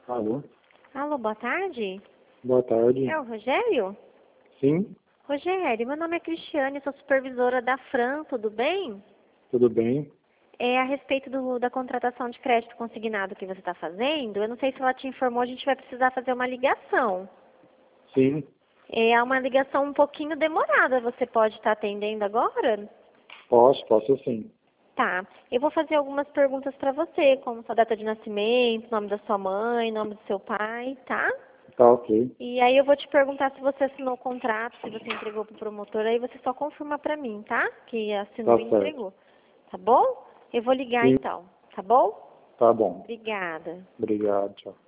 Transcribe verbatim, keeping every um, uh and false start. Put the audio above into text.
Alô? Alô, boa tarde. Boa tarde. É o Rogério? Sim, Rogério, meu nome é Cristiane, sou supervisora da Fran, tudo bem? tudo bem? É a respeito do, da contratação de crédito consignado que você está fazendo. Eu não sei se ela te informou, a gente vai precisar fazer uma ligação. Sim, É uma ligação um pouquinho demorada, você pode estar atendendo agora? posso, posso sim. Tá. Eu vou fazer algumas perguntas para você, como sua data de nascimento, nome da sua mãe, nome do seu pai, tá? Tá ok. E aí eu vou te perguntar se você assinou o contrato, se você entregou pro promotor, aí você só confirma pra mim, tá? Que assinou Tá e certo. entregou. Tá bom? Eu vou ligar Sim, então, tá bom? tá bom. Obrigada. Obrigado, tchau.